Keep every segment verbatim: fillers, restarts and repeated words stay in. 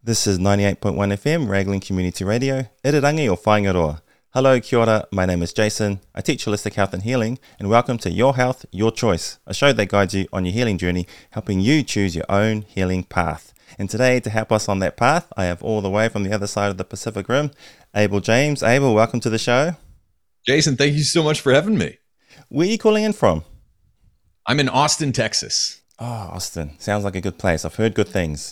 This is ninety-eight point one F M, Raglan Community Radio, Irirangi o Whaingaroa. Hello, kia ora, my name is Jason. I teach holistic health and healing, and welcome to Your Health, Your Choice, a show that guides you on your healing journey, helping you choose your own healing path. And today, to help us on that path, I have all the way from the other side of the Pacific Rim, Abel James. Abel, welcome to the show. Jason, thank you so much for having me. Where are you calling in from? I'm in Austin, Texas. Oh, Austin. Sounds like a good place. I've heard good things.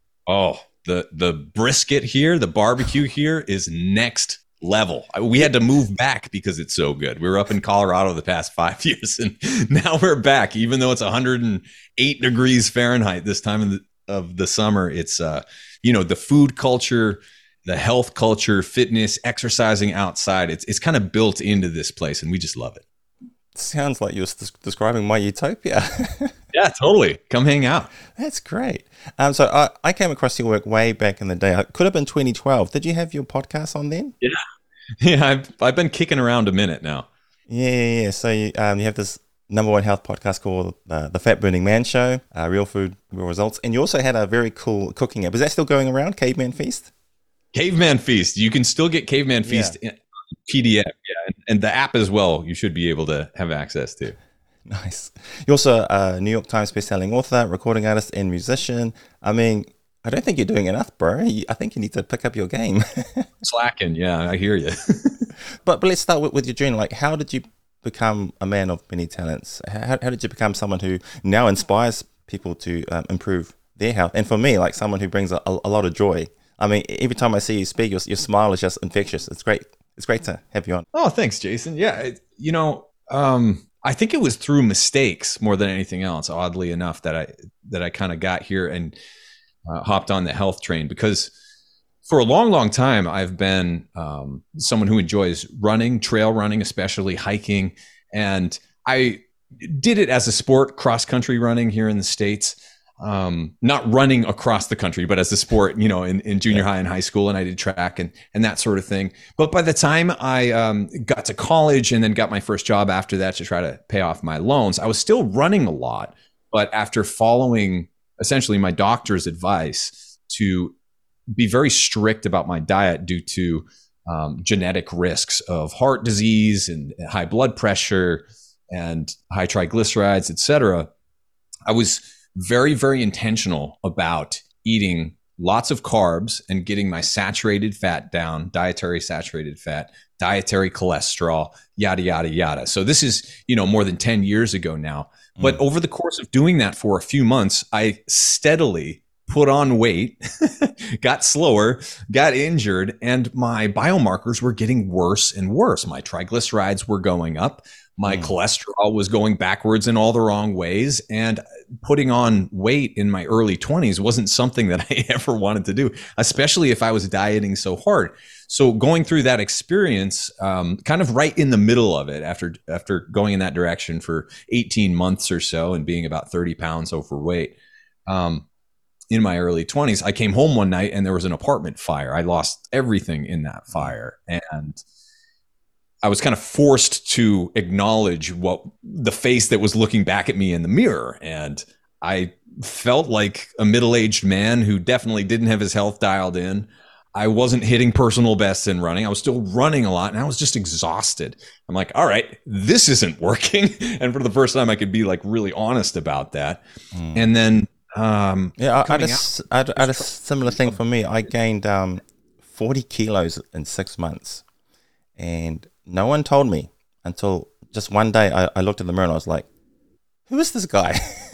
Oh, the the brisket here, the barbecue here is next level. We had to move back because it's so good. We were up in Colorado the past five years, and now we're back. Even though it's one hundred eight degrees Fahrenheit this time of the, of the summer, it's uh, you know, the food culture, the health culture, fitness, exercising outside. It's it's kind of built into this place, and we just love it. Sounds like you're describing my utopia. Yeah, totally. Come hang out. That's great. Um, so I, I came across your work way back in the day. It could have been twenty twelve. Did you have your podcast on then? Yeah. Yeah, I've, I've been kicking around a minute now. Yeah, yeah, yeah. So you, um, you have this number one health podcast called uh, The Fat Burning Man Show, uh, Real Food, Real Results. And you also had a very cool cooking app. Is that still going around, Caveman Feast? Caveman Feast. You can still get Caveman Feast yeah. in P D F. Yeah, and, and the app as well, you should be able to have access to. Nice. You're also a New York Times bestselling author, recording artist, and musician. I mean, I don't think you're doing enough, bro. I think you need to pick up your game. Slacking, yeah, I hear you. but but let's start with, with your journey. Like, how did you become a man of many talents? How, how did you become someone who now inspires people to um, improve their health? And for me, like someone who brings a, a lot of joy. I mean, every time I see you speak, your, your smile is just infectious. It's great. It's great to have you on. Oh, thanks, Jason. Yeah, it, you know, um, I think it was through mistakes more than anything else, oddly enough, that I that I kind of got here and uh, hopped on the health train, because for a long, long time, I've been um, someone who enjoys running, trail running, especially hiking. And I did it as a sport, cross-country running here in the States. Um, not running across the country, but as a sport, you know, in, in junior high and high school, and I did track and, and that sort of thing. But by the time I um, got to college and then got my first job after that to try to pay off my loans, I was still running a lot. But after following essentially my doctor's advice to be very strict about my diet due to um, genetic risks of heart disease and high blood pressure and high triglycerides, et cetera, I was very, very intentional about eating lots of carbs and getting my saturated fat down, dietary saturated fat, dietary cholesterol, yada, yada, yada. So this is, you know, more than ten years ago now. Mm. But over the course of doing that for a few months, I steadily put on weight, got slower, got injured, and my biomarkers were getting worse and worse. My triglycerides were going up. My mm. cholesterol was going backwards in all the wrong ways, and putting on weight in my early twenties wasn't something that I ever wanted to do, especially if I was dieting so hard. So going through that experience, um, kind of right in the middle of it, after after going in that direction for eighteen months or so and being about thirty pounds overweight, um, in my early twenties, I came home one night and there was an apartment fire. I lost everything in that fire, and I was kind of forced to acknowledge what the face that was looking back at me in the mirror. And I felt like a middle-aged man who definitely didn't have his health dialed in. I wasn't hitting personal bests in running. I was still running a lot, and I was just exhausted. I'm like, all right, this isn't working. And for the first time, I could be like really honest about that. Mm. And then, um, yeah, I, I, had a, I, had, I had a similar thing for me. I gained um, forty kilos in six months, and no one told me until just one day I, I looked in the mirror and I was like, who is this guy?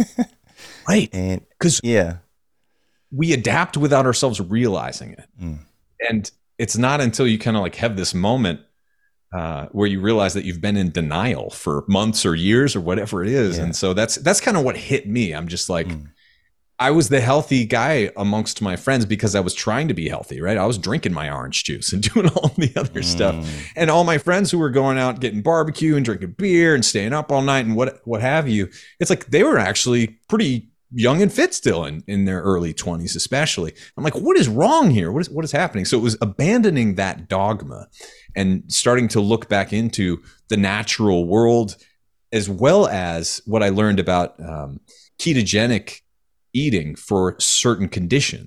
Right. And because yeah, we adapt without ourselves realizing it. Mm. And it's not until you kind of like have this moment uh, where you realize that you've been in denial for months or years or whatever it is. Yeah. And so that's, that's kind of what hit me. I'm just like, mm. I was the healthy guy amongst my friends because I was trying to be healthy, right? I was drinking my orange juice and doing all the other mm. stuff. And all my friends who were going out getting barbecue and drinking beer and staying up all night and what what have you, it's like they were actually pretty young and fit still in, in their early twenties, especially. I'm like, what is wrong here? What is what is happening? So it was abandoning that dogma and starting to look back into the natural world, as well as what I learned about um, ketogenic eating for certain conditions,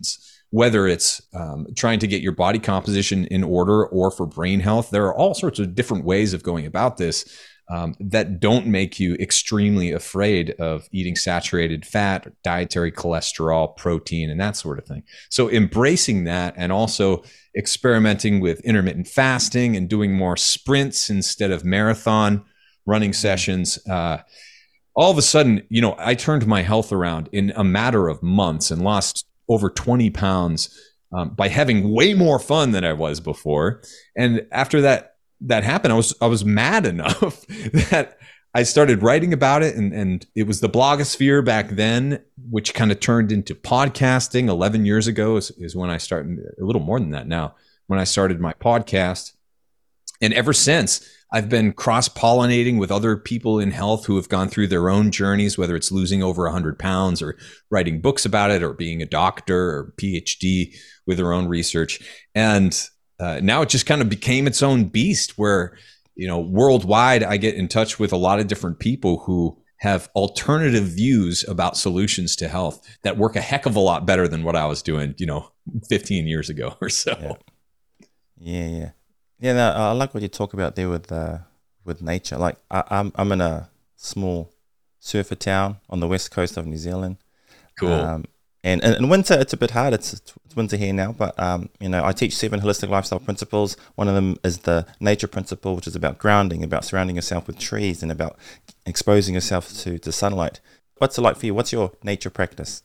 whether it's um, trying to get your body composition in order or for brain health. There are all sorts of different ways of going about this um, that don't make you extremely afraid of eating saturated fat, dietary cholesterol, protein, and that sort of thing. So embracing that, and also experimenting with intermittent fasting and doing more sprints instead of marathon running sessions. Uh, all of a sudden, you know, I turned my health around in a matter of months and lost over twenty pounds um, by having way more fun than I was before. And after that, that happened, I was, I was mad enough that I started writing about it, and, and it was the blogosphere back then, which kind of turned into podcasting. eleven years ago is, is when I started, a little more than that now, when I started my podcast. And ever since, I've been cross-pollinating with other people in health who have gone through their own journeys, whether it's losing over one hundred pounds or writing books about it or being a doctor or P H D with their own research. And uh, now it just kind of became its own beast where, you know, worldwide, I get in touch with a lot of different people who have alternative views about solutions to health that work a heck of a lot better than what I was doing, you know, fifteen years ago or so. Yeah, yeah. yeah. Yeah, no, I like what you talk about there with uh, with nature. Like I, I'm I'm in a small surfer town on the west coast of New Zealand. Cool. Um, and, and in winter it's a bit hard. It's, it's winter here now, but um, you know, I teach seven holistic lifestyle principles. One of them is the nature principle, which is about grounding, about surrounding yourself with trees, and about exposing yourself to to sunlight. What's it like for you? What's your nature practice?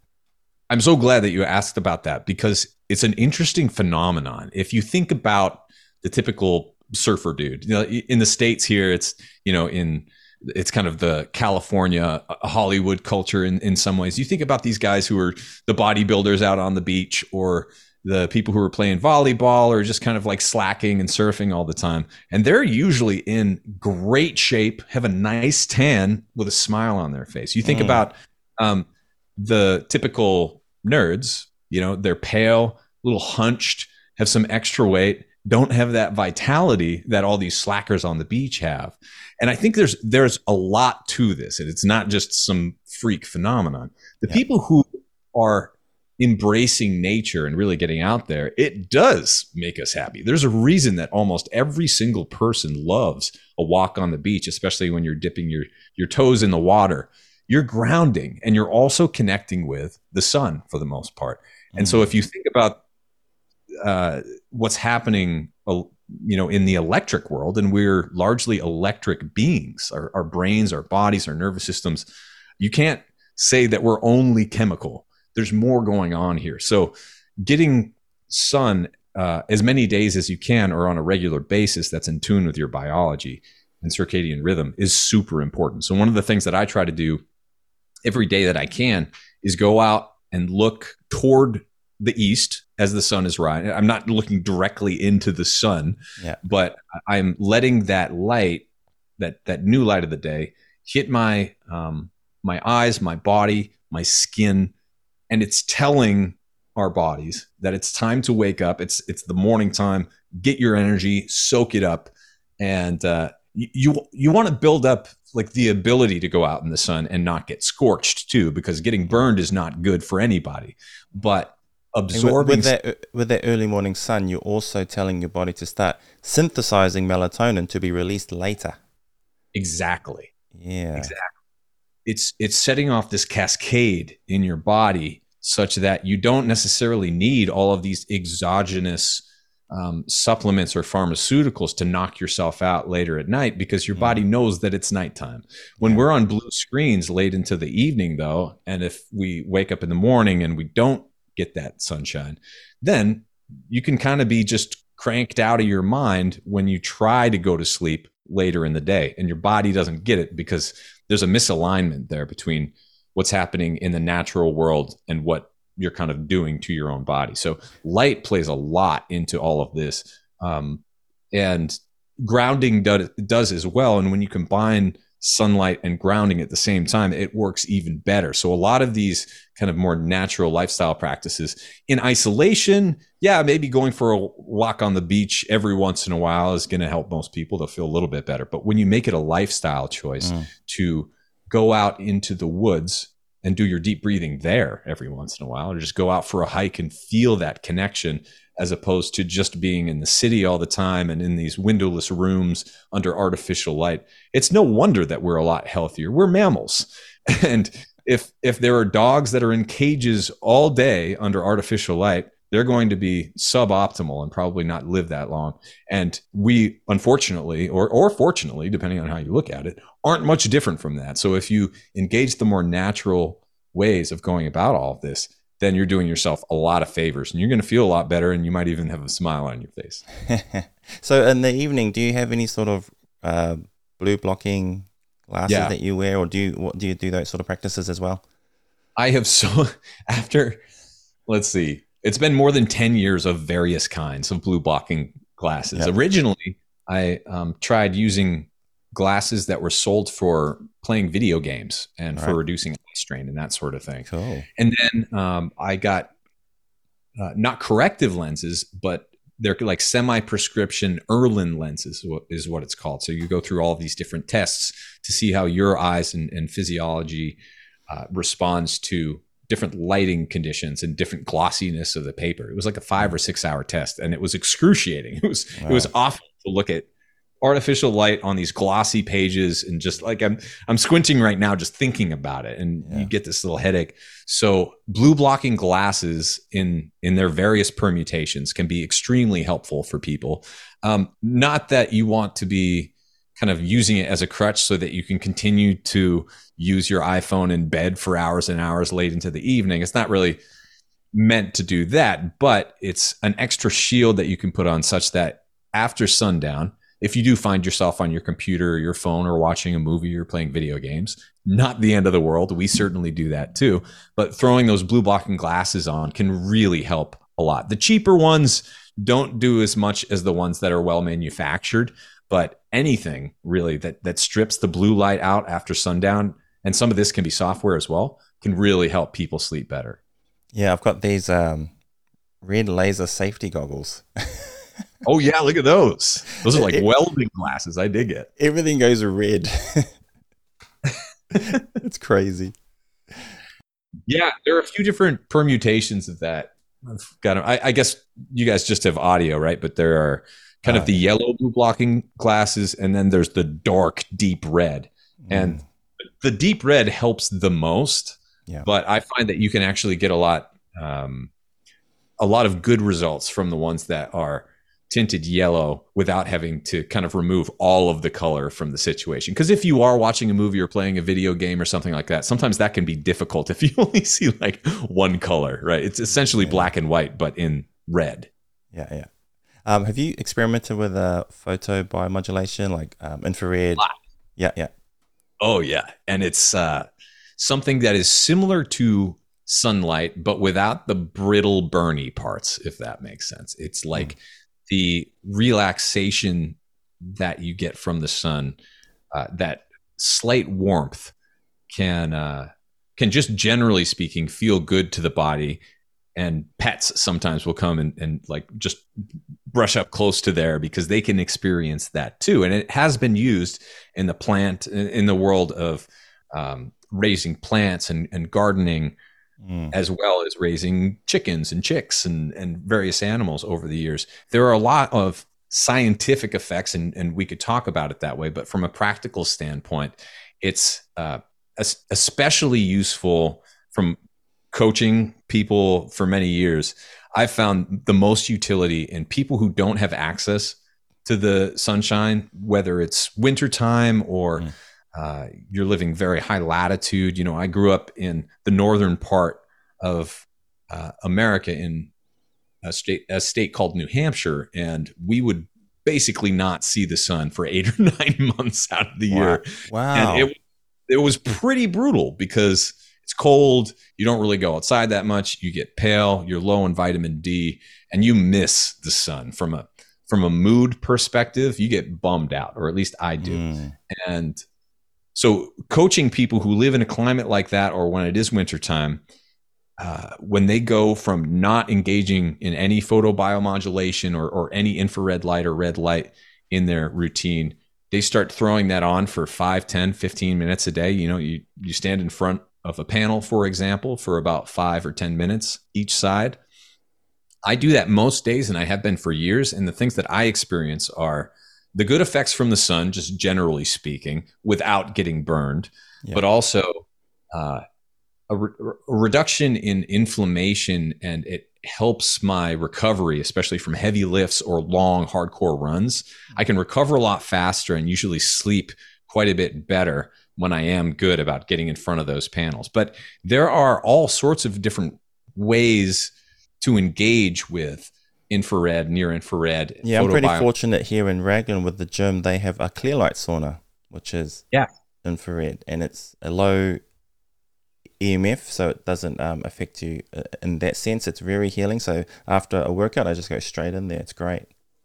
I'm so glad that you asked about that, because it's an interesting phenomenon. If you think about the typical surfer dude, you know, in the States here, it's, you know, in, it's kind of the California Hollywood culture in, in some ways. You think about these guys who are the bodybuilders out on the beach, or the people who are playing volleyball, or just kind of like slacking and surfing all the time. And they're usually in great shape, have a nice tan with a smile on their face. You think mm. about um, the typical nerds, you know, they're pale, a little hunched, have some extra weight, don't have that vitality that all these slackers on the beach have. And I think there's there's a lot to this, and it's not just some freak phenomenon. The yeah. people who are embracing nature and really getting out there, it does make us happy. There's a reason that almost every single person loves a walk on the beach, especially when you're dipping your your toes in the water. You're grounding, and you're also connecting with the sun for the most part. And mm-hmm. so if you think about uh, what's happening, uh, you know, in the electric world, and we're largely electric beings, our, our brains, our bodies, our nervous systems, you can't say that we're only chemical. There's more going on here. So getting sun uh, as many days as you can, or on a regular basis, that's in tune with your biology and circadian rhythm, is super important. So one of the things that I try to do every day that I can is go out and look toward the east as the sun is rising. I'm not looking directly into the sun, yeah. but I'm letting that light, that that new light of the day, hit my um, my eyes, my body, my skin, and it's telling our bodies that it's time to wake up. It's it's the morning time. Get your energy, soak it up, and uh, you you want to build up like the ability to go out in the sun and not get scorched too, because getting burned is not good for anybody. But absorbing with, with that with that early morning sun, you're also telling your body to start synthesizing melatonin to be released later. Exactly. Yeah. Exactly. It's it's setting off this cascade in your body such that you don't necessarily need all of these exogenous um, supplements or pharmaceuticals to knock yourself out later at night, because your mm. body knows that it's nighttime. When yeah. we're on blue screens late into the evening, though, and if we wake up in the morning and we don't get that sunshine, then you can kind of be just cranked out of your mind when you try to go to sleep later in the day, and your body doesn't get it because there's a misalignment there between what's happening in the natural world and what you're kind of doing to your own body. So light plays a lot into all of this. Um, and grounding does, does as well. And when you combine sunlight and grounding at the same time, it works even better. So a lot of these kind of more natural lifestyle practices in isolation, yeah, maybe going for a walk on the beach every once in a while is going to help most people to feel a little bit better. But when you make it a lifestyle choice mm. to go out into the woods and do your deep breathing there every once in a while, or just go out for a hike and feel that connection, as opposed to just being in the city all the time and in these windowless rooms under artificial light. It's no wonder that we're a lot healthier. We're mammals. And if if there are dogs that are in cages all day under artificial light, they're going to be suboptimal and probably not live that long. And we, unfortunately, or or fortunately, depending on how you look at it, aren't much different from that. So if you engage the more natural ways of going about all of this, then you're doing yourself a lot of favors, and you're going to feel a lot better, and you might even have a smile on your face. So in the evening, do you have any sort of uh, blue blocking glasses yeah. that you wear, or do you what, do you do those sort of practices as well? I have so after, let's see, it's been more than ten years of various kinds of blue blocking glasses. Yep. Originally, I um, tried using glasses that were sold for playing video games and All for right. reducing eye strain and that sort of thing. Cool. And then um, I got uh, not corrective lenses, but they're like semi-prescription Irlen lenses is what it's called. So you go through all of these different tests to see how your eyes and, and physiology uh, responds to different lighting conditions and different glossiness of the paper. It was like a five or six hour test, and it was excruciating. It was wow. it was awful to look at artificial light on these glossy pages, and just like I'm I'm squinting right now just thinking about it, and yeah. you get this little headache. So blue blocking glasses in in their various permutations can be extremely helpful for people. Um, not that you want to be kind of using it as a crutch so that you can continue to use your iPhone in bed for hours and hours late into the evening. It's not really meant to do that, but it's an extra shield that you can put on such that after sundown, if you do find yourself on your computer or your phone or watching a movie or playing video games, not the end of the world. We certainly do that too. But throwing those blue blocking glasses on can really help a lot. The cheaper ones don't do as much as the ones that are well manufactured, but anything really that that strips the blue light out after sundown, and some of this can be software as well, can really help people sleep better. Yeah, I've got these um, red laser safety goggles. Oh yeah, look at those. Those are like it, welding glasses. I dig it. Everything goes red. It's crazy. Yeah, there are a few different permutations of that. I've got. I, I guess you guys just have audio, right? But there are kind uh, of the yellow blue blocking glasses, and then there's the dark deep red. Mm. And the deep red helps the most. Yeah. But I find that you can actually get a lot, um, a lot of good results from the ones that are tinted yellow without having to kind of remove all of the color from the situation. Because if you are watching a movie or playing a video game or something like that, sometimes that can be difficult if you only see like one color, right? It's essentially yeah. black and white, but in red. Yeah, yeah. Um, have you experimented with uh, photo biomodulation, like um, infrared? Yeah, yeah. Oh, yeah. And it's uh, something that is similar to sunlight, but without the brittle, burny parts, if that makes sense. It's like mm. the relaxation that you get from the sun, uh, that slight warmth can, uh, can just generally speaking, feel good to the body. And pets sometimes will come and, and like just brush up close to there because they can experience that too. And it has been used in the plant, in the world of um, raising plants and, and gardening, mm. as well as raising chickens and chicks and, and various animals over the years. There are a lot of scientific effects, and, and we could talk about it that way. But from a practical standpoint, it's uh, especially useful from coaching people for many years. I've found the most utility in people who don't have access to the sunshine, whether it's wintertime or mm. uh, you're living very high latitude. You know, I grew up in the northern part of uh, America in a state, a state called New Hampshire, and we would basically not see the sun for eight or nine months out of the wow. year. Wow. And it, it was pretty brutal because it's cold. You don't really go outside that much. You get pale. You're low in vitamin D, and you miss the sun. From a from a mood perspective, you get bummed out, or at least I do. Mm. And so, coaching people who live in a climate like that, or when it is wintertime, uh, when they go from not engaging in any photobiomodulation or or any infrared light or red light in their routine, they start throwing that on for five, ten, fifteen minutes a day. You know, you you stand in front of a panel, for example, for about five or ten minutes each side. I do that most days, and I have been for years. And the things that I experience are the good effects from the sun, just generally speaking, without getting burned, yeah. but also uh, a, re- a reduction in inflammation, and it helps my recovery, especially from heavy lifts or long, hardcore runs. I can recover a lot faster and usually sleep quite a bit better when I am good about getting in front of those panels. But there are all sorts of different ways to engage with infrared, near infrared. Yeah, I'm pretty fortunate here in Raglan with the gym. They have a clear light sauna, which is yeah. infrared, and it's a low E M F, so it doesn't um, affect you in that sense. It's very healing. So after a workout, I just go straight in there. It's great.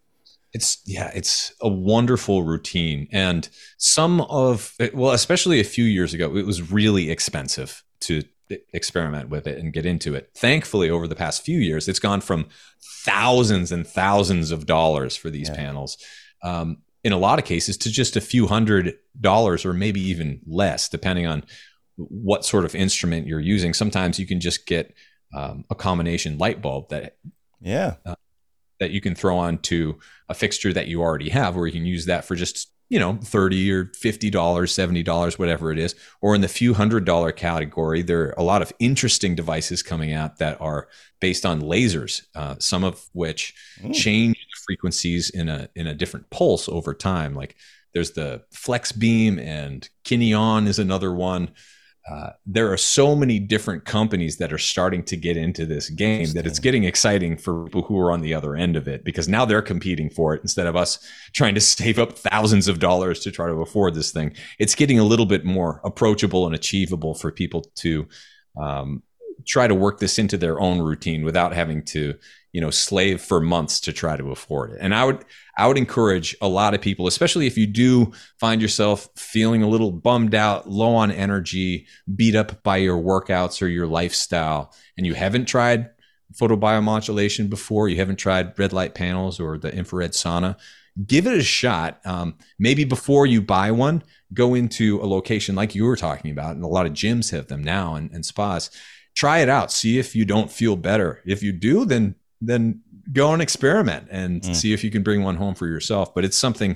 It's yeah, it's a wonderful routine. And some of it, well, especially a few years ago, it was really expensive to experiment with it and get into it. Thankfully, over the past few years, it's gone from thousands and thousands of dollars for these yeah. panels, um, in a lot of cases, to just a few hundred dollars or maybe even less, depending on what sort of instrument you're using. Sometimes you can just get um, a combination light bulb that yeah uh, that you can throw onto a fixture that you already have, or you can use that for just, you know, thirty or fifty dollars, seventy dollars, whatever it is. Or in the few hundred dollar category, there are a lot of interesting devices coming out that are based on lasers, uh, some of which mm. change the frequencies in a in a different pulse over time. Like there's the Flex Beam, and Kineon is another one. Uh, there are so many different companies that are starting to get into this game that it's getting exciting for people who are on the other end of it, because now they're competing for it instead of us trying to save up thousands of dollars to try to afford this thing. It's getting a little bit more approachable and achievable for people to um, try to work this into their own routine without having to, you know, slave for months to try to afford it. And I would, I would encourage a lot of people, especially if you do find yourself feeling a little bummed out, low on energy, beat up by your workouts or your lifestyle, and you haven't tried photobiomodulation before, you haven't tried red light panels or the infrared sauna, give it a shot. Um, maybe before you buy one, go into a location like you were talking about, and a lot of gyms have them now, and, and spas. Try it out. See if you don't feel better. If you do, then then go and experiment and mm. see if you can bring one home for yourself. But it's something,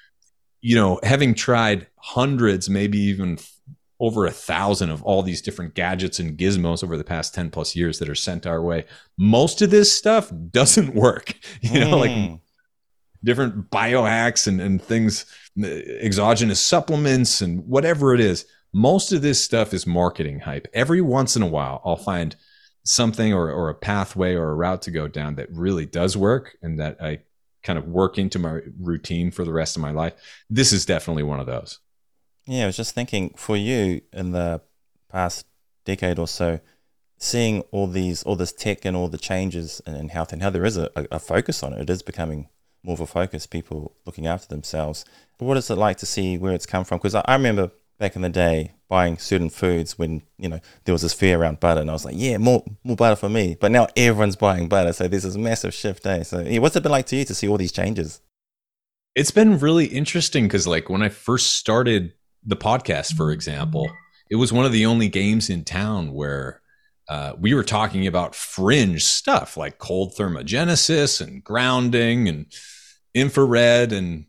you know, having tried hundreds, maybe even over a thousand of all these different gadgets and gizmos over the past ten plus years that are sent our way, most of this stuff doesn't work. You know, mm. like different biohacks and, and things, exogenous supplements and whatever it is. Most of this stuff is marketing hype. Every once in a while, I'll find something or, or a pathway or a route to go down that really does work and that I kind of work into my routine for the rest of my life. This is definitely one of those. Yeah, I was just thinking for you in the past decade or so, seeing all these, all this tech and all the changes in health, and how there is a, a focus on it. It is becoming more of a focus, people looking after themselves. What is it like to see where it's come from? Because I, I remember back in the day buying certain foods when, you know, there was this fear around butter, and I was like, yeah, more more butter for me. But now everyone's buying butter, so there's this massive shift, eh? So yeah, what's it been like to you to see all these changes? It's been really interesting because, like, when I first started the podcast, for example, it was one of the only games in town where uh, we were talking about fringe stuff like cold thermogenesis and grounding and infrared and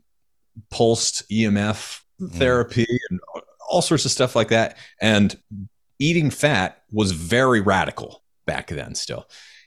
pulsed E M F therapy mm. and all sorts of stuff like that. And eating fat was very radical back then still.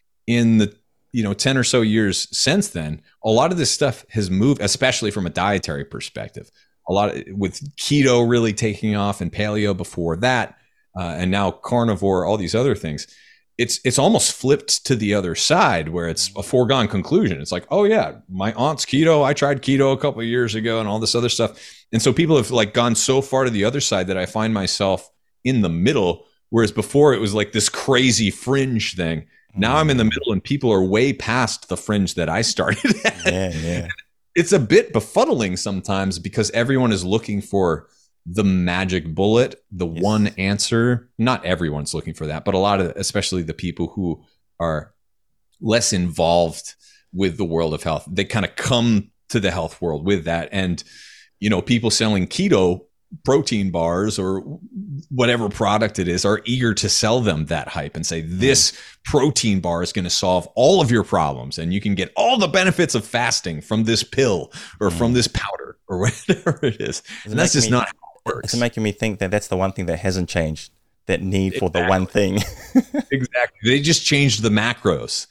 In the, you know, ten or so years since then, a lot of this stuff has moved, especially from a dietary perspective. A lot of, with keto really taking off and paleo before that, uh, and now carnivore, all these other things. It's it's almost flipped to the other side where it's a foregone conclusion. It's like, oh yeah, my aunt's keto. I tried keto a couple of years ago and all this other stuff. And so people have like gone so far to the other side that I find myself in the middle. Whereas before it was like this crazy fringe thing. Now I'm in the middle and people are way past the fringe that I started at. Yeah, yeah. It's a bit befuddling sometimes because everyone is looking for the magic bullet, the yes. one answer. Not everyone's looking for that, but a lot of, especially the people who are less involved with the world of health, they kind of come to the health world with that. And, you know, people selling keto protein bars or whatever product it is are eager to sell them that hype and say, this protein bar is going to solve all of your problems and you can get all the benefits of fasting from this pill or mm. from this powder or whatever it is. It's and that's just me, not how it works. It's making me think that that's the one thing that hasn't changed, that need for exactly. the one thing. Exactly. They just changed the macros.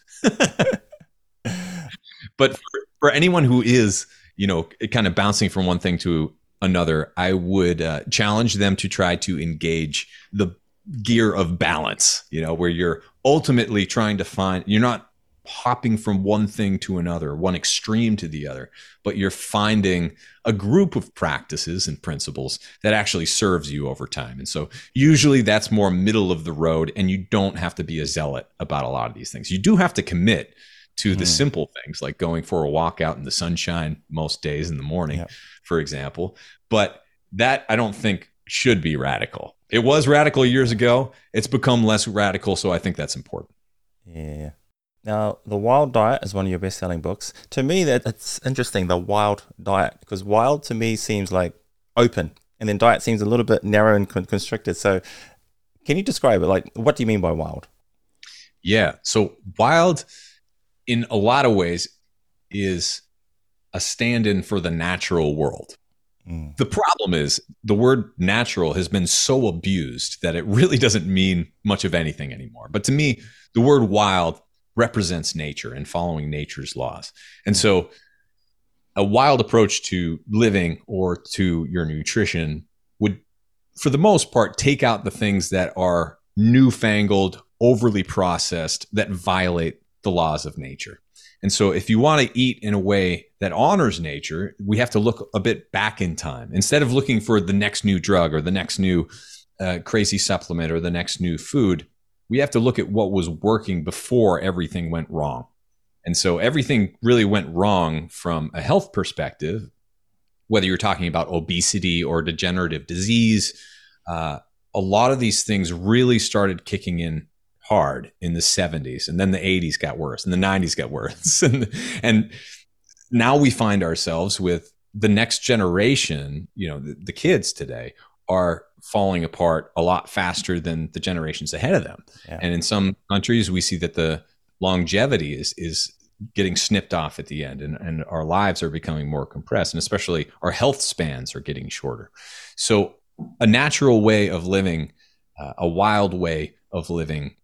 But for, for anyone who is, you know, kind of bouncing from one thing to another, I would uh, challenge them to try to engage the gear of balance, you know, where you're ultimately trying to find, you're not hopping from one thing to another, one extreme to the other, but you're finding a group of practices and principles that actually serves you over time. And so usually that's more middle of the road, and you don't have to be a zealot about a lot of these things. You do have to commit to the mm. simple things like going for a walk out in the sunshine most days in the morning, yep. for example. But that I don't think should be radical. It was radical years ago. It's become less radical. So I think that's important. Yeah. Now, The Wild Diet is one of your best-selling books. To me, that it's interesting, the wild diet, because wild to me seems like open, and then diet seems a little bit narrow and con- constricted. So can you describe it? Like, what do you mean by wild? Yeah. So wild, in a lot of ways, is a stand-in for the natural world. Mm. The problem is the word natural has been so abused that it really doesn't mean much of anything anymore. But to me, the word wild represents nature and following nature's laws. And so a wild approach to living or to your nutrition would, for the most part, take out the things that are newfangled, overly processed, that violate the laws of nature. And so if you want to eat in a way that honors nature, we have to look a bit back in time. Instead of looking for the next new drug or the next new uh, crazy supplement or the next new food, we have to look at what was working before everything went wrong. And so everything really went wrong from a health perspective, whether you're talking about obesity or degenerative disease. Uh, a lot of these things really started kicking in hard in the seventies, and then the eighties got worse, and the nineties got worse. and, and now we find ourselves with the next generation, you know, the, the kids today are falling apart a lot faster than the generations ahead of them. Yeah. And in some countries, we see that the longevity is is getting snipped off at the end, and, and our lives are becoming more compressed, and especially our health spans are getting shorter. So a natural way of living, uh, a wild way of living,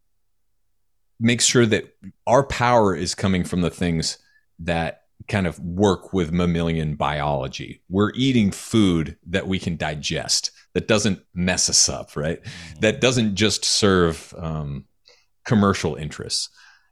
makes sure that our power is coming from the things that kind of work with mammalian biology. We're eating food that we can digest, that doesn't mess us up, right? Mm. That doesn't just serve um, commercial interests.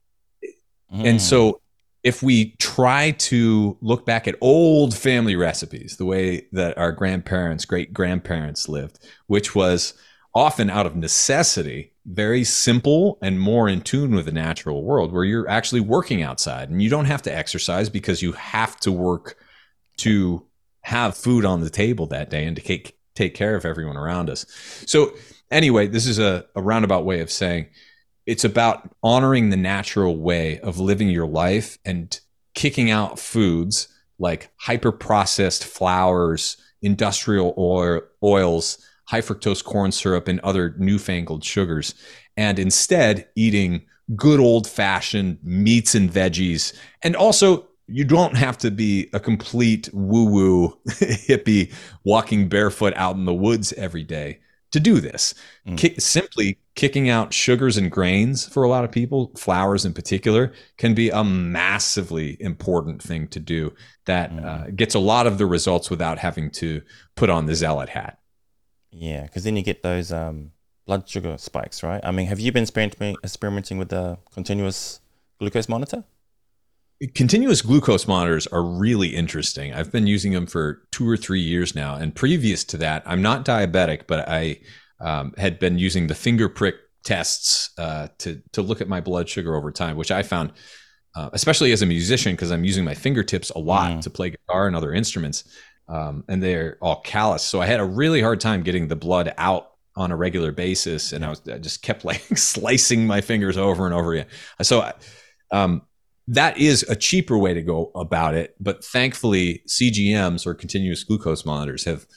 Mm. And so if we try to look back at old family recipes, the way that our grandparents, great grandparents lived, which was often out of necessity, very simple and more in tune with the natural world, where you're actually working outside and you don't have to exercise because you have to work to have food on the table that day and to take, take care of everyone around us. So anyway, this is a, a roundabout way of saying it's about honoring the natural way of living your life and kicking out foods like hyper-processed flours, industrial oil, oils, high fructose corn syrup, and other newfangled sugars, and instead eating good old-fashioned meats and veggies. And also, you don't have to be a complete woo-woo hippie walking barefoot out in the woods every day to do this. Mm. Kick, simply kicking out sugars and grains for a lot of people, flours in particular, can be a massively important thing to do that mm. uh, gets a lot of the results without having to put on the zealot hat. Yeah, because then you get those um, blood sugar spikes, right? I mean, have you been experimenting, experimenting with the continuous glucose monitor? Continuous glucose monitors are really interesting. I've been using them for two or three years now. And previous to that, I'm not diabetic, but I um, had been using the finger prick tests uh, to, to look at my blood sugar over time, which I found, uh, especially as a musician, because I'm using my fingertips a lot mm. to play guitar and other instruments. Um, and they're all callous. So I had a really hard time getting the blood out on a regular basis. And I was, I just kept like slicing my fingers over and over again. So, um, that is a cheaper way to go about it. But thankfully, C G Ms, or continuous glucose monitors, have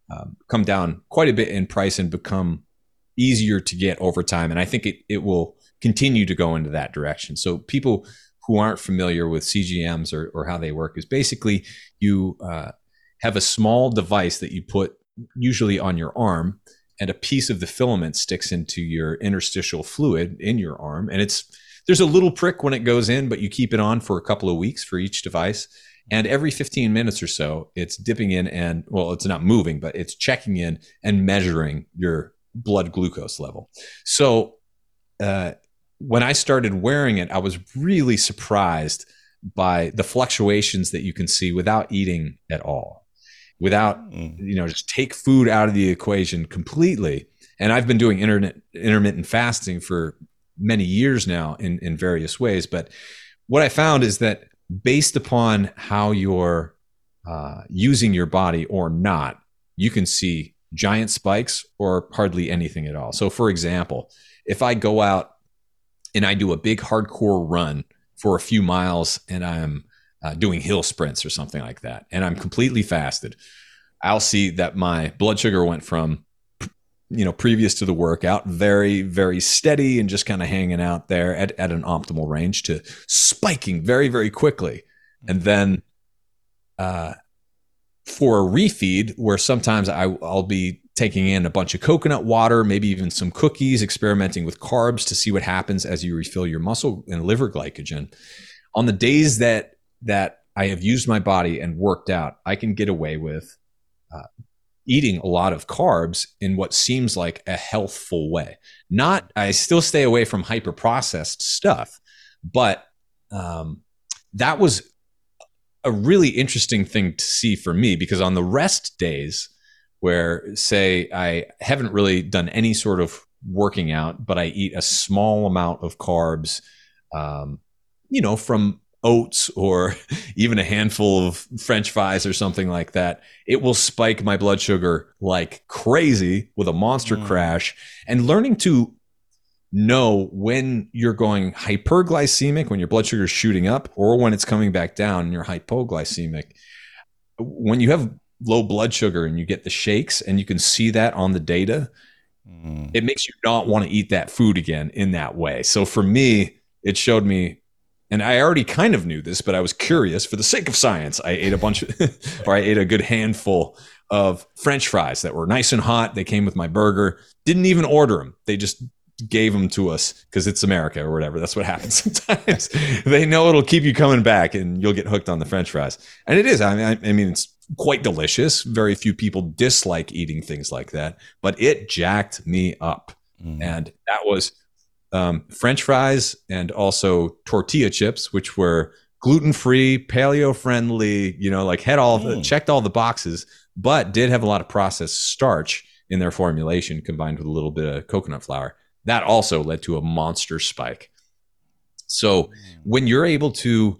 um, come down quite a bit in price and become easier to get over time. And I think it, it will continue to go into that direction. So people who aren't familiar with C G Ms or, or how they work is basically you uh, have a small device that you put usually on your arm, and a piece of the filament sticks into your interstitial fluid in your arm. And it's, there's a little prick when it goes in, but you keep it on for a couple of weeks for each device. And every fifteen minutes or so, it's dipping in and, well, it's not moving, but it's checking in and measuring your blood glucose level. So uh, when I started wearing it, I was really surprised by the fluctuations that you can see without eating at all, without, you know, just take food out of the equation completely. And I've been doing intermittent, intermittent fasting for many years now in, in various ways. But what I found is that based upon how you're uh, using your body or not, you can see giant spikes or hardly anything at all. So for example, if I go out and I do a big hardcore run for a few miles and I'm uh, doing hill sprints or something like that, and I'm completely fasted, I'll see that my blood sugar went from, you know, previous to the workout, very, very steady and just kind of hanging out there at, at an optimal range to spiking very, very quickly. And then uh, for a refeed, where sometimes I, I'll be taking in a bunch of coconut water, maybe even some cookies, experimenting with carbs to see what happens as you refill your muscle and liver glycogen. On the days that that I have used my body and worked out, I can get away with uh, eating a lot of carbs in what seems like a healthful way. Not, I still stay away from hyper processed stuff, but um, that was a really interesting thing to see for me, because on the rest days where, say, I haven't really done any sort of working out, but I eat a small amount of carbs, um, you know, from oats or even a handful of French fries or something like that, it will spike my blood sugar like crazy with a monster mm. crash. And learning to know when you're going hyperglycemic, when your blood sugar is shooting up, or when it's coming back down and you're hypoglycemic. When you have low blood sugar and you get the shakes and you can see that on the data, mm. it makes you not want to eat that food again in that way. So for me, it showed me, and I already kind of knew this, but I was curious for the sake of science. I ate a bunch of, or I ate a good handful of French fries that were nice and hot. They came with my burger. Didn't even order them. They just gave them to us because it's America or whatever. That's what happens sometimes. They know it'll keep you coming back and you'll get hooked on the French fries. And it is. I mean, I, I mean, it's quite delicious. Very few people dislike eating things like that, but it jacked me up. Mm. And that was um, French fries and also tortilla chips, which were gluten-free, paleo-friendly, you know, like had all mm. the, checked all the boxes, but did have a lot of processed starch in their formulation combined with a little bit of coconut flour. That also led to a monster spike. So when you're able to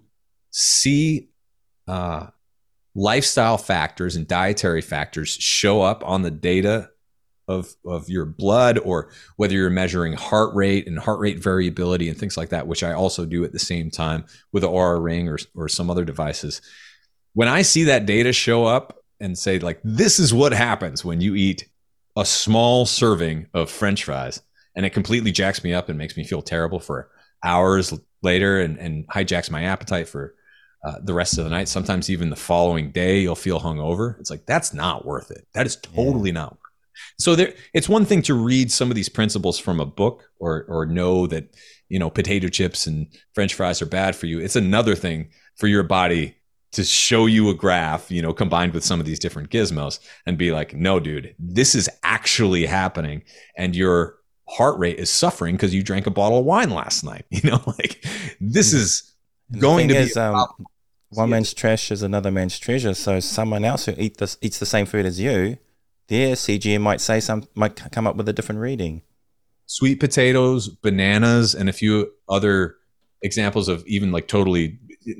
see uh, lifestyle factors and dietary factors show up on the data of, of your blood, or whether you're measuring heart rate and heart rate variability and things like that, which I also do at the same time with the Oura Ring or, or some other devices. When I see that data show up and say, like, this is what happens when you eat a small serving of French fries, and it completely jacks me up and makes me feel terrible for hours later, and, and hijacks my appetite for uh, the rest of the night. Sometimes even the following day, you'll feel hungover. It's like, that's not worth it. That is totally yeah. not worth it. So there, it's one thing to read some of these principles from a book, or or know that, you know, potato chips and French fries are bad for you. It's another thing for your body to show you a graph, you know, combined with some of these different gizmos, and be like, no, dude, this is actually happening. And you're heart rate is suffering because you drank a bottle of wine last night. You know, like, this is going to is, be um, one yeah. man's trash is another man's treasure. So someone else who eat this eats the same food as you, their C G M might say some might come up with a different reading. Sweet potatoes, bananas, and a few other examples of even like totally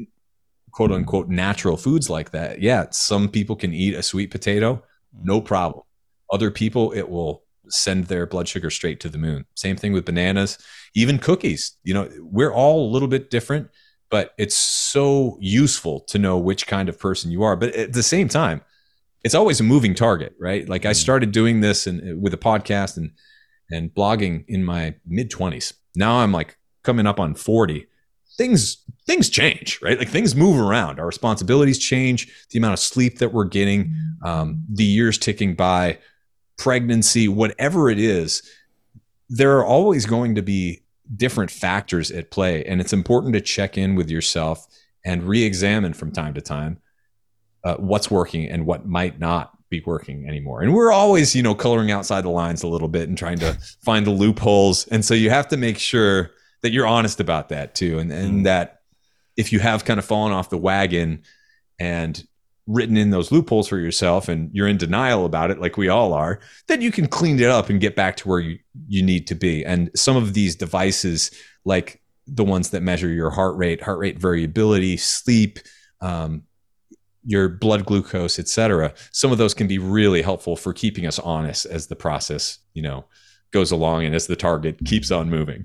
quote unquote natural foods like that. Yeah, some people can eat a sweet potato, no problem. Other people, it will send their blood sugar straight to the moon. Same thing with bananas, even cookies. You know, we're all a little bit different, but it's so useful to know which kind of person you are. But at the same time, it's always a moving target, right? Like I started doing this and with a podcast and and blogging in my mid twenties. Now I'm like coming up on forty. Things things change, right? Like things move around. Our responsibilities change. The amount of sleep that we're getting, um, the years ticking by, pregnancy, whatever it is, there are always going to be different factors at play, and it's important to check in with yourself and re-examine from time to time uh, what's working and what might not be working anymore. And we're always, you know, coloring outside the lines a little bit and trying to find the loopholes. And so you have to make sure that you're honest about that too. And, and mm. that if you have kind of fallen off the wagon and written in those loopholes for yourself and you're in denial about it, like we all are, then you can clean it up and get back to where you, you need to be. And some of these devices, like the ones that measure your heart rate, heart rate variability, sleep, um, your blood glucose, et cetera, some of those can be really helpful for keeping us honest as the process, you know, goes along and as the target keeps on moving.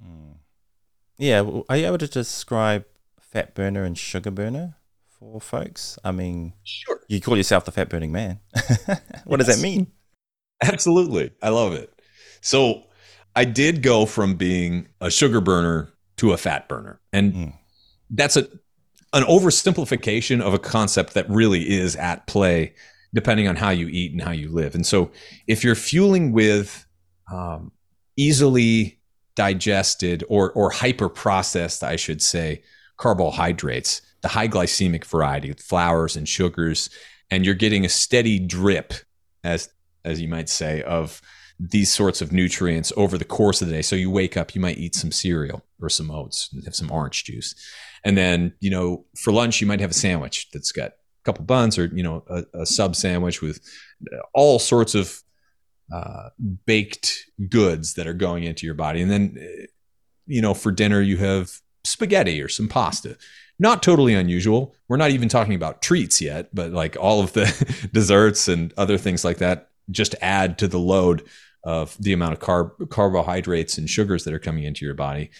Yeah. Are you able to describe fat burner and sugar burner for folks? I mean, sure. You call yourself the fat burning man. What yes. does that mean? Absolutely. I love it. So I did go from being a sugar burner to a fat burner. And mm. that's a an oversimplification of a concept that really is at play depending on how you eat and how you live. And so if you're fueling with um, easily digested or or hyper processed, I should say, carbohydrates, the high glycemic variety, flours and sugars, and you're getting a steady drip, as as you might say, of these sorts of nutrients over the course of the day. So you wake up, you might eat some cereal or some oats, and have some orange juice. And then, you know, for lunch, you might have a sandwich that's got a couple buns or, you know, a, a sub sandwich with all sorts of uh, baked goods that are going into your body. And then, you know, for dinner, you have spaghetti or some pasta. Not totally unusual. We're not even talking about treats yet, but like all of the desserts and other things like that just add to the load of the amount of carb carbohydrates and sugars that are coming into your body.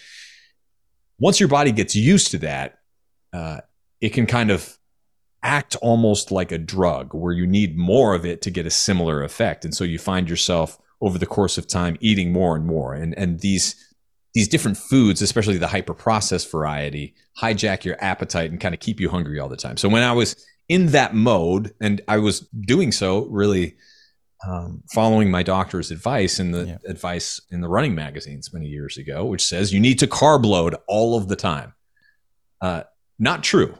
Once your body gets used to that, uh, it can kind of act almost like a drug where you need more of it to get a similar effect. And so you find yourself over the course of time eating more and more. And, and these These different foods, especially the hyper-processed variety, hijack your appetite and kind of keep you hungry all the time. So when I was in that mode, and I was doing so really um, following my doctor's advice and the yeah. advice in the running magazines many years ago, which says you need to carb load all of the time. Uh, not true.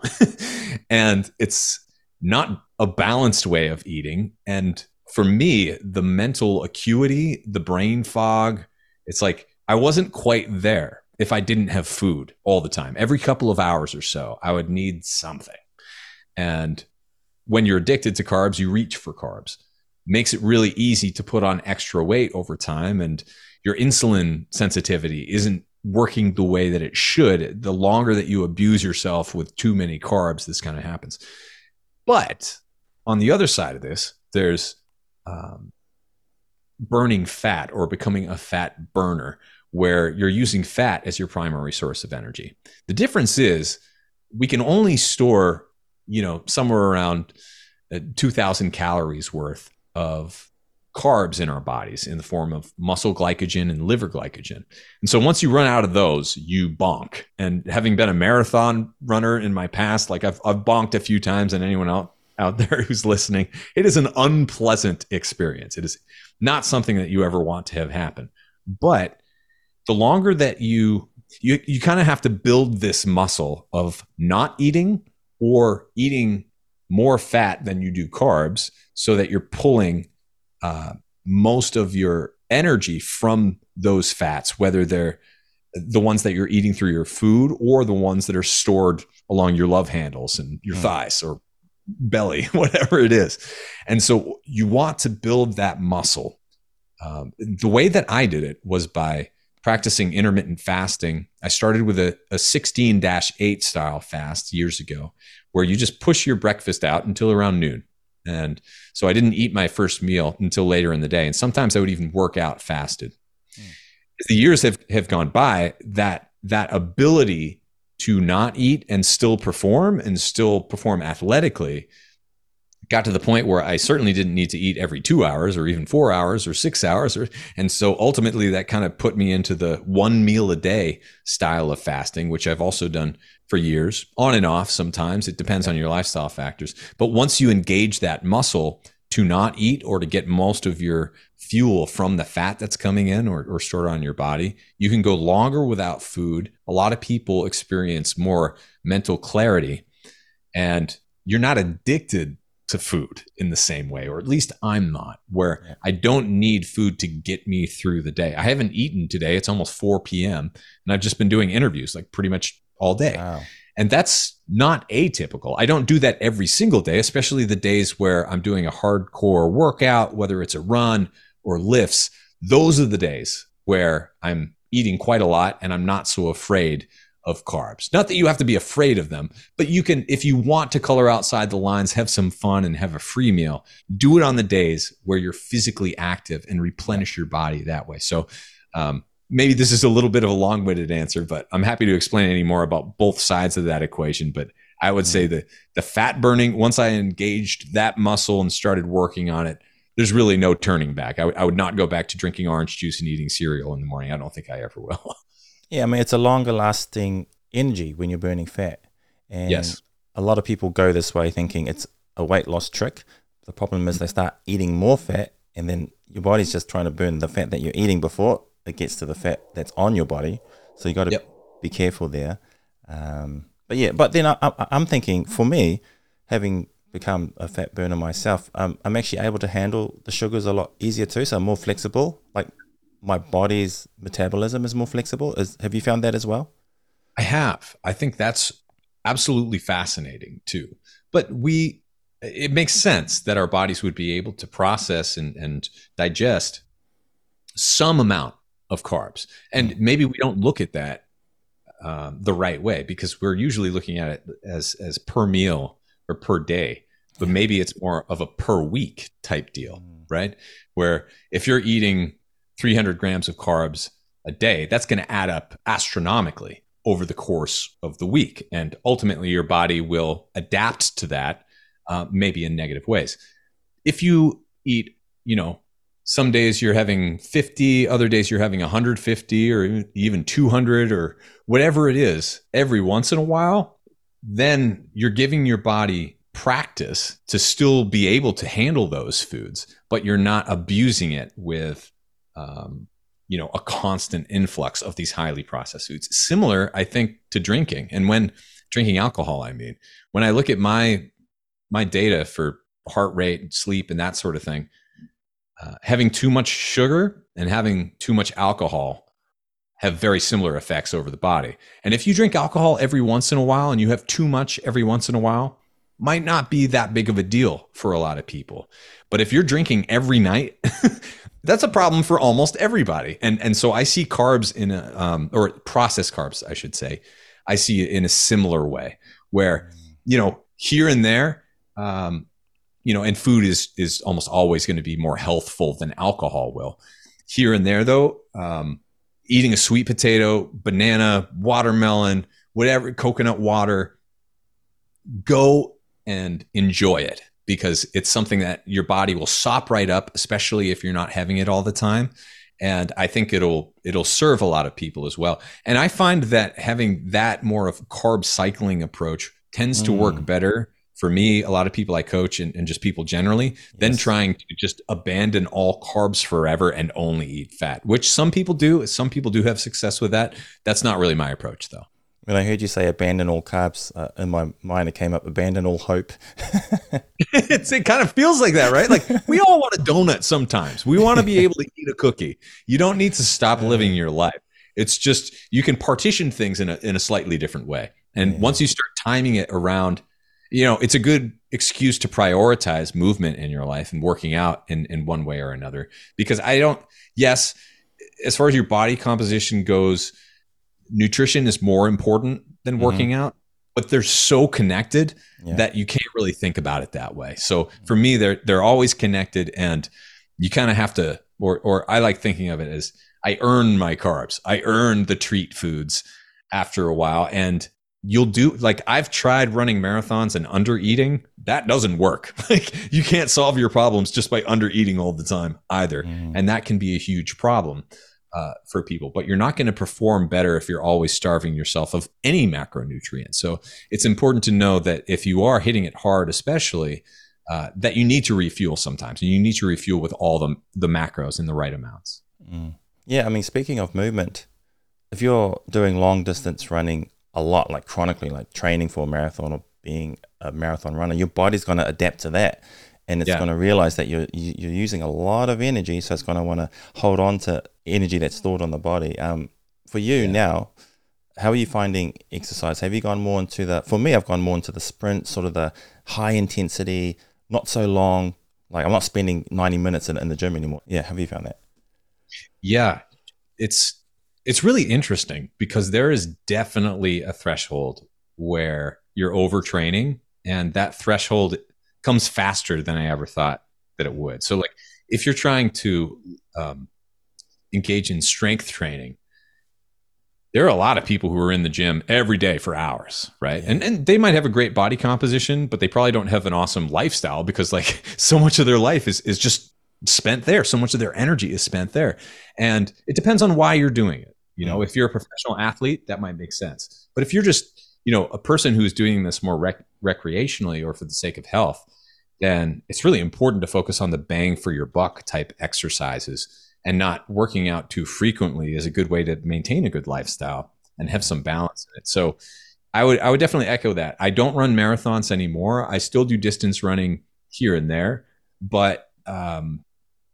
And it's not a balanced way of eating. And for me, the mental acuity, the brain fog, it's like, I wasn't quite there if I didn't have food all the time. Every couple of hours or so, I would need something. And when you're addicted to carbs, you reach for carbs. Makes it really easy to put on extra weight over time. And your insulin sensitivity isn't working the way that it should. The longer that you abuse yourself with too many carbs, this kind of happens. But on the other side of this, there's um, burning fat or becoming a fat burner, where you're using fat as your primary source of energy. The difference is we can only store, you know, somewhere around uh, two thousand calories worth of carbs in our bodies in the form of muscle glycogen and liver glycogen. And so once you run out of those, you bonk. And having been a marathon runner in my past, like I've, I've bonked a few times, and anyone out, out there who's listening, it is an unpleasant experience. It is not something that you ever want to have happen. But the longer that you, you, you kind of have to build this muscle of not eating or eating more fat than you do carbs, so that you're pulling uh, most of your energy from those fats, whether they're the ones that you're eating through your food or the ones that are stored along your love handles and your mm. thighs or belly, whatever it is. And so you want to build that muscle. Um, the way that I did it was by practicing intermittent fasting. I started with a, a sixteen dash eight style fast years ago, where you just push your breakfast out until around noon. And so I didn't eat my first meal until later in the day. And sometimes I would even work out fasted. Mm. As the years have, have gone by, that, that ability to not eat and still perform and still perform athletically got to the point where I certainly didn't need to eat every two hours or even four hours or six hours. Or, and so ultimately that kind of put me into the one meal a day style of fasting, which I've also done for years, on and off sometimes. It depends on your lifestyle factors. But once you engage that muscle to not eat or to get most of your fuel from the fat that's coming in or, or stored on your body, you can go longer without food. A lot of people experience more mental clarity, and you're not addicted to food in the same way, or at least I'm not, where yeah. I don't need food to get me through the day. I haven't eaten today. It's almost four p.m. and I've just been doing interviews like pretty much all day. Wow. And that's not atypical. I don't do that every single day, especially the days where I'm doing a hardcore workout, whether it's a run or lifts. Those are the days where I'm eating quite a lot and I'm not so afraid of carbs. Not that you have to be afraid of them, but you can, if you want to color outside the lines, have some fun and have a free meal, do it on the days where you're physically active and replenish your body that way. So um, maybe this is a little bit of a long-winded answer, but I'm happy to explain any more about both sides of that equation. But I would say that the fat burning, once I engaged that muscle and started working on it, there's really no turning back. I, w- I would not go back to drinking orange juice and eating cereal in the morning. I don't think I ever will. Yeah, I mean, it's a longer lasting energy when you're burning fat. And yes. a lot of people go this way thinking it's a weight loss trick. The problem is they start eating more fat, and then your body's just trying to burn the fat that you're eating before it gets to the fat that's on your body. So you got to yep. be careful there. Um, but yeah, but then I, I, I'm thinking, for me, having become a fat burner myself, um, I'm actually able to handle the sugars a lot easier too. So I'm more flexible. Like, my body's metabolism is more flexible. Is, have you found that as well? I have. I think that's absolutely fascinating too. But we, it makes sense that our bodies would be able to process and, and digest some amount of carbs. And maybe we don't look at that um, the right way, because we're usually looking at it as, as per meal or per day, but maybe it's more of a per week type deal, right? Where if you're eating three hundred grams of carbs a day, that's going to add up astronomically over the course of the week. And ultimately your body will adapt to that, uh, maybe in negative ways. If you eat, you know, some days you're having fifty, other days you're having one hundred fifty or even two hundred or whatever it is every once in a while, then you're giving your body practice to still be able to handle those foods, but you're not abusing it with Um, you know, a constant influx of these highly processed foods. Similar, I think, to drinking. And when drinking alcohol, I mean, when I look at my my data for heart rate and sleep and that sort of thing, uh, having too much sugar and having too much alcohol have very similar effects over the body. And if you drink alcohol every once in a while and you have too much every once in a while, might not be that big of a deal for a lot of people. But if you're drinking every night, that's a problem for almost everybody. And and so I see carbs in a, um, or processed carbs, I should say, I see it in a similar way where, you know, here and there, um, you know, and food is, is almost always going to be more healthful than alcohol will. Here and there though, um, eating a sweet potato, banana, watermelon, whatever, coconut water, go and enjoy it, because it's something that your body will sop right up, especially if you're not having it all the time. And I think it'll it'll serve a lot of people as well. And I find that having that more of carb cycling approach tends to mm. work better for me, a lot of people I coach, and, and just people generally, yes. than trying to just abandon all carbs forever and only eat fat, which some people do. Some people do have success with that. That's not really my approach, though. When I heard you say abandon all carbs, uh, in my mind it came up abandon all hope. it's, it kind of feels like that, right? Like we all want a donut sometimes. We want to be able to eat a cookie. You don't need to stop living your life. It's just you can partition things in a in a slightly different way. And yeah. once you start timing it around, you know, it's a good excuse to prioritize movement in your life and working out in, in one way or another. Because I don't, yes, as far as your body composition goes, nutrition is more important than working mm-hmm. out, but they're so connected yeah. that you can't really think about it that way. So for me, they're they're always connected, and you kind of have to, or or I like thinking of it as I earn my carbs. I earn the treat foods after a while, and you'll do like I've tried running marathons and under eating that doesn't work. Like, you can't solve your problems just by under eating all the time either. Mm. And that can be a huge problem uh, for people, but you're not going to perform better if you're always starving yourself of any macronutrient. So it's important to know that if you are hitting it hard, especially uh, that you need to refuel sometimes, and you need to refuel with all the, the macros in the right amounts. Mm. Yeah. I mean, speaking of movement, if you're doing long distance running a lot, like chronically, like training for a marathon or being a marathon runner, your body's going to adapt to that, and it's yeah. going to realize that you're you're using a lot of energy, so it's going to want to hold on to energy that's stored on the body. Um, for you yeah. now, how are you finding exercise? Have you gone more into the? For me, I've gone more into the sprint, sort of the high intensity, not so long. Like, I'm not spending ninety minutes in, in the gym anymore. Yeah, have you found that? Yeah, it's it's really interesting because there is definitely a threshold where you're overtraining, and that threshold comes faster than I ever thought that it would. So like, if you're trying to um, engage in strength training, there are a lot of people who are in the gym every day for hours, right? And and they might have a great body composition, but they probably don't have an awesome lifestyle because like so much of their life is is just spent there. So much of their energy is spent there. And it depends on why you're doing it. You know, if you're a professional athlete, that might make sense. But if you're just, you know, a person who's doing this more rec- recreationally or for the sake of health, then it's really important to focus on the bang for your buck type exercises, and not working out too frequently is a good way to maintain a good lifestyle and have some balance in it. So I would, I would definitely echo that. I don't run marathons anymore. I still do distance running here and there, but, um,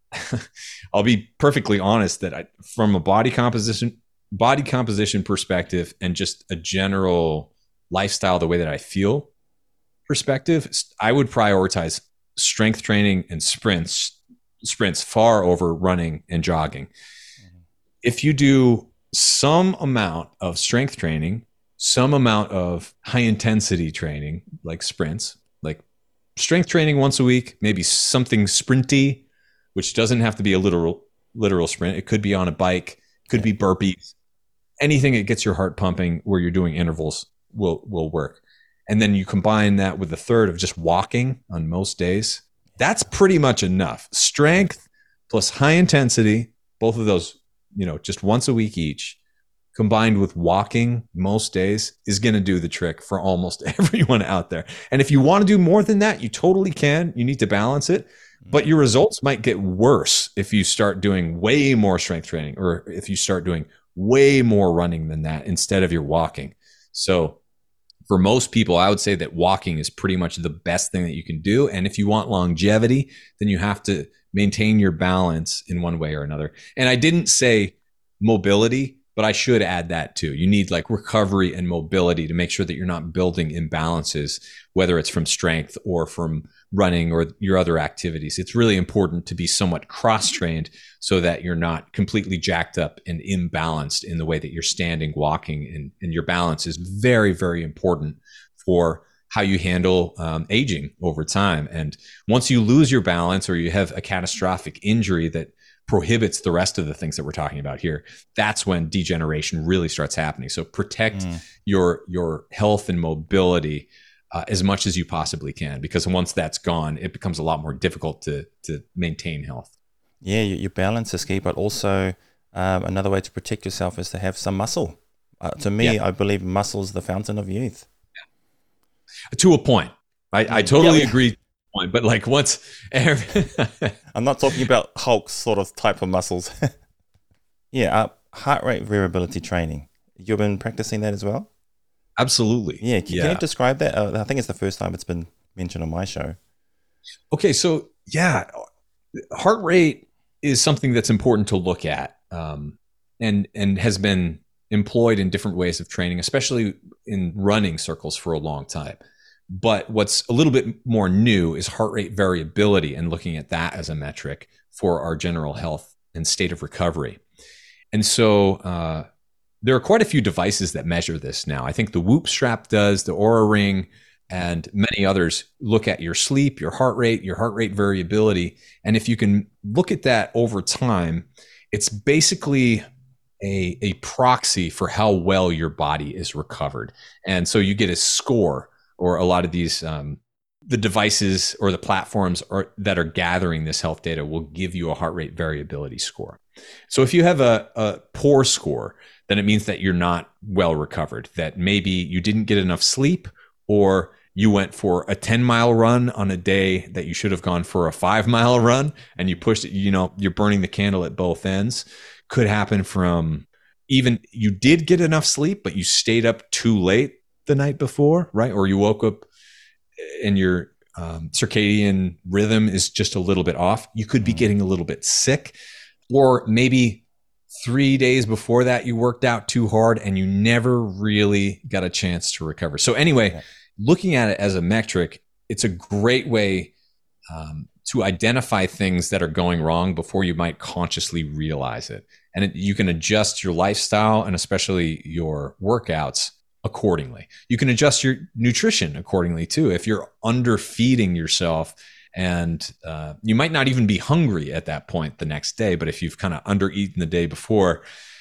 I'll be perfectly honest that I, from a body composition, body composition perspective and just a general lifestyle, the way that I feel perspective, I would prioritize strength training and sprints, sprints far over running and jogging. Mm-hmm. If you do some amount of strength training, some amount of high intensity training, like sprints, like strength training once a week, maybe something sprinty, which doesn't have to be a literal, literal sprint. It could be on a bike, could be burpees, anything that gets your heart pumping where you're doing intervals will, will work. And then you combine that with a third of just walking on most days. That's pretty much enough. Strength plus high intensity, both of those, you know, just once a week each, combined with walking most days, is going to do the trick for almost everyone out there. And if you want to do more than that, you totally can. You need to balance it. But your results might get worse if you start doing way more strength training, or if you start doing way more running than that instead of your walking. So for most people, I would say that walking is pretty much the best thing that you can do. And if you want longevity, then you have to maintain your balance in one way or another. And I didn't say mobility, but I should add that too. You need like recovery and mobility to make sure that you're not building imbalances, whether it's from strength or from running or your other activities. It's really important to be somewhat cross-trained so that you're not completely jacked up and imbalanced in the way that you're standing, walking, and, and your balance is very, very important for how you handle um, aging over time. And once you lose your balance or you have a catastrophic injury that prohibits the rest of the things that we're talking about here, that's when degeneration really starts happening. So protect mm. your your health and mobility uh, as much as you possibly can, because once that's gone, it becomes a lot more difficult to to maintain health. Yeah, your balance is key, but also um, another way to protect yourself is to have some muscle. Uh, to me, yeah. I believe muscle is the fountain of youth. Yeah. To a point. I, I totally yeah. agree. But like once every I'm not talking about Hulk sort of type of muscles. yeah, uh, heart rate variability training. You've been practicing that as well? Absolutely. Yeah, can, yeah. can you describe that? Uh, I think it's the first time it's been mentioned on my show. Okay, so yeah, heart rate is something that's important to look at, um, and and has been employed in different ways of training, especially in running circles for a long time. But what's a little bit more new is heart rate variability, and looking at that as a metric for our general health and state of recovery. And so uh, there are quite a few devices that measure this now. I think the Whoop strap does, the Oura Ring, and many others look at your sleep, your heart rate, your heart rate variability. And if you can look at that over time, it's basically a, a proxy for how well your body is recovered. And so you get a score, or a lot of these um, the devices or the platforms are, that are gathering this health data will give you a heart rate variability score. So if you have a, a poor score, then it means that you're not well recovered, that maybe you didn't get enough sleep, or you went for a ten mile run on a day that you should have gone for a five mile run, and you pushed it, you know, you're burning the candle at both ends. Could happen from even you did get enough sleep, but you stayed up too late the night before, right? Or you woke up and your um, circadian rhythm is just a little bit off. You could be getting a little bit sick, or maybe three days before that you worked out too hard and you never really got a chance to recover. So anyway, yeah. looking at it as a metric, it's a great way um, to identify things that are going wrong before you might consciously realize it. And it, you can adjust your lifestyle and especially your workouts accordingly. You can adjust your nutrition accordingly too. If you're underfeeding yourself, and uh, you might not even be hungry at that point the next day, but if you've kind of undereaten the day before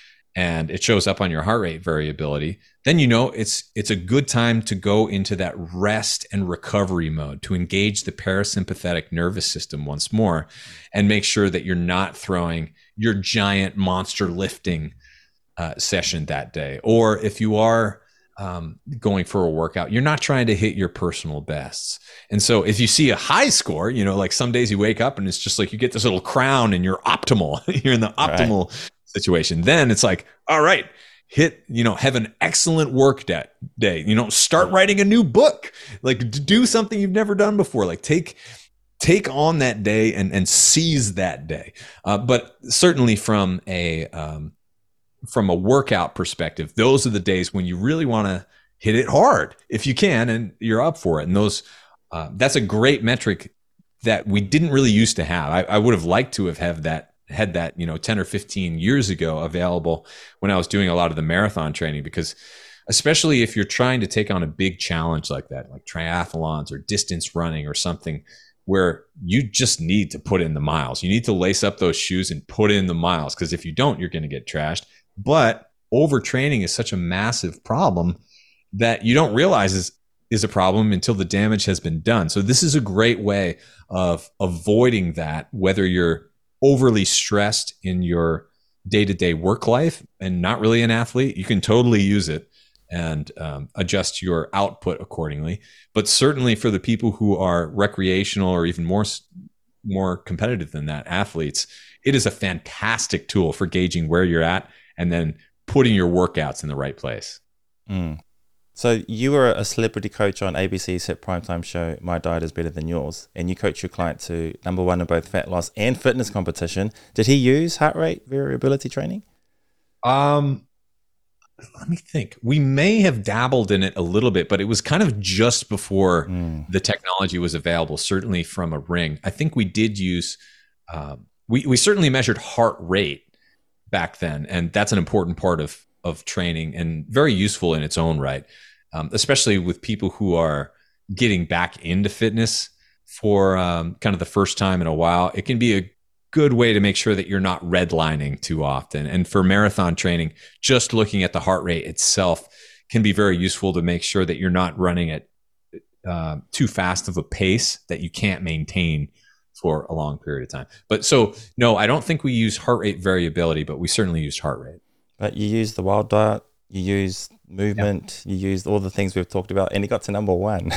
and it shows up on your heart rate variability, then you know it's it's a good time to go into that rest and recovery mode, to engage the parasympathetic nervous system once more and make sure that you're not throwing your giant monster lifting uh, session that day. Or if you are Um, going for a workout, you're not trying to hit your personal bests. And so if you see a high score, you know, like some days you wake up and it's just like you get this little crown and you're optimal, you're in the optimal right. situation. Then it's like, all right, hit, you know, have an excellent work day, day, you know, start writing a new book, like do something you've never done before, like take, take on that day and, and seize that day. Uh, but certainly from a, um, from a workout perspective, those are the days when you really want to hit it hard if you can, and you're up for it. And those, uh, that's a great metric that we didn't really used to have. I, I would have liked to have have that, had that, you know, ten or fifteen years ago available when I was doing a lot of the marathon training, because especially if you're trying to take on a big challenge like that, like triathlons or distance running or something where you just need to put in the miles, you need to lace up those shoes and put in the miles. Because if you don't, you're going to get trashed. But overtraining is such a massive problem that you don't realize is, is a problem until the damage has been done. So this is a great way of avoiding that, whether you're overly stressed in your day-to-day work life and not really an athlete. You can totally use it and um, adjust your output accordingly. But certainly for the people who are recreational or even more, more competitive than that, athletes, it is a fantastic tool for gauging where you're at and then putting your workouts in the right place. Mm. So you were a celebrity coach on A B C's hit primetime show, My Diet is Better Than Yours, and you coach your client to number one in both fat loss and fitness competition. Did he use heart rate variability training? Um, let me think. We may have dabbled in it a little bit, but it was kind of just before mm. the technology was available, certainly from a ring. I think we did use, uh, we, we certainly measured heart rate back then. And that's an important part of, of training and very useful in its own right, um, especially with people who are getting back into fitness for um, kind of the first time in a while. It can be a good way to make sure that you're not redlining too often. And for marathon training, just looking at the heart rate itself can be very useful to make sure that you're not running at uh, too fast of a pace that you can't maintain for a long period of time. But so, no, I don't think we use heart rate variability, but we certainly used heart rate. But you used the wild diet, you used movement, yep. you used all the things we've talked about, and he got to number one.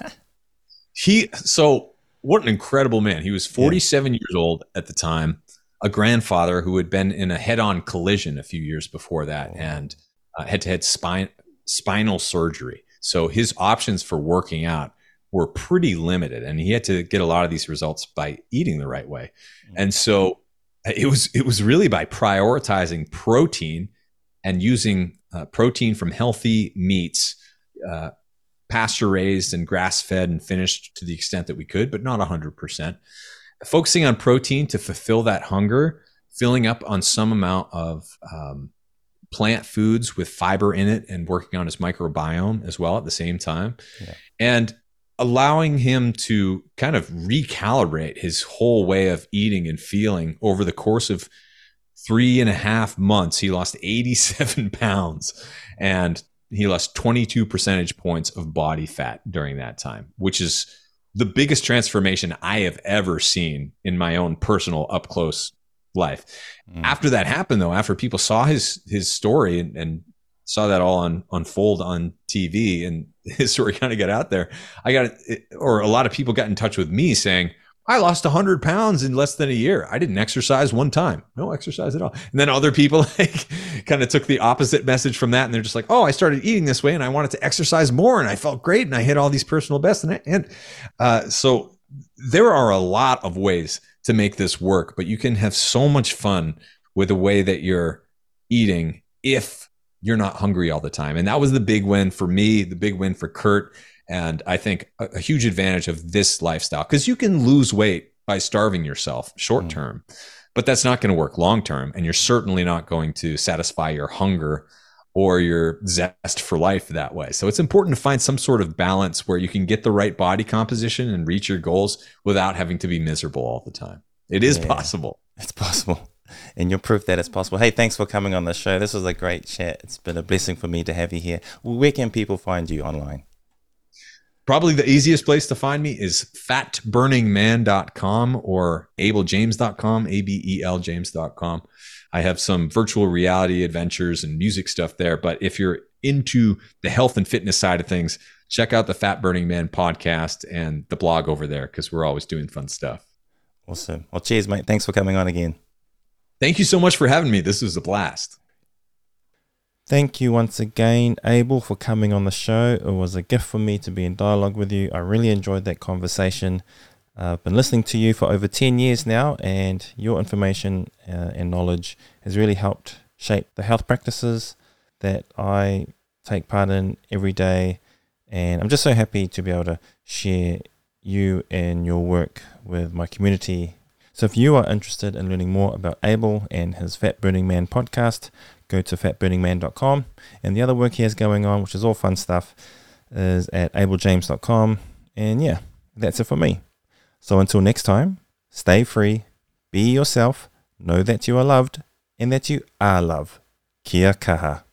he, so what an incredible man. He was forty-seven yeah. years old at the time, a grandfather who had been in a head-on collision a few years before that, oh. and uh, head-to-head spine, spinal surgery. So his options for working out were pretty limited, and he had to get a lot of these results by eating the right way. Mm-hmm. And so it was it was really by prioritizing protein and using uh, protein from healthy meats, uh, pasture raised and grass fed and finished to the extent that we could, but not one hundred percent. Focusing on protein to fulfill that hunger, filling up on some amount of um, plant foods with fiber in it, and working on his microbiome as well at the same time. Yeah. And allowing him to kind of recalibrate his whole way of eating and feeling over the course of three and a half months. He lost eighty-seven pounds and he lost twenty-two percentage points of body fat during that time, which is the biggest transformation I have ever seen in my own personal up close life. Mm. After that happened, though, after people saw his his story and, and saw that all on unfold on T V and his story kind of got out there, I got, or a lot of people got in touch with me saying, I lost one hundred pounds in less than a year. I didn't exercise one time. No exercise at all. And then other people like kind of took the opposite message from that. And they're just like, oh, I started eating this way and I wanted to exercise more and I felt great and I hit all these personal bests. And, I, and uh, so there are a lot of ways to make this work, but you can have so much fun with the way that you're eating if you're not hungry all the time. And that was the big win for me, the big win for Kurt. And I think a, a huge advantage of this lifestyle, because you can lose weight by starving yourself short term, mm. but that's not going to work long term. And you're certainly not going to satisfy your hunger or your zest for life that way. So it's important to find some sort of balance where you can get the right body composition and reach your goals without having to be miserable all the time. It is yeah, possible. It's possible. And you're proof that it's possible. Hey, thanks for coming on the show. This was a great chat. It's been a blessing for me to have you here. Where can people find you online? Probably the easiest place to find me is fat burning man dot com or abel james dot com, A B E L James dot com. I have some virtual reality adventures and music stuff there. But if you're into the health and fitness side of things, check out the Fat Burning Man podcast and the blog over there, because we're always doing fun stuff. Awesome. Well, cheers, mate. Thanks for coming on again. Thank you so much for having me. This was a blast. Thank you once again, Abel, for coming on the show. It was a gift for me to be in dialogue with you. I really enjoyed that conversation. Uh, I've been listening to you for over ten years now, and your information uh, and knowledge has really helped shape the health practices that I take part in every day. And I'm just so happy to be able to share you and your work with my community. So if you are interested in learning more about Abel and his Fat Burning Man podcast, go to fat burning man dot com. And the other work he has going on, which is all fun stuff, is at abel james dot com. And yeah, that's it for me. So until next time, stay free, be yourself, know that you are loved, and that you are love. Kia kaha.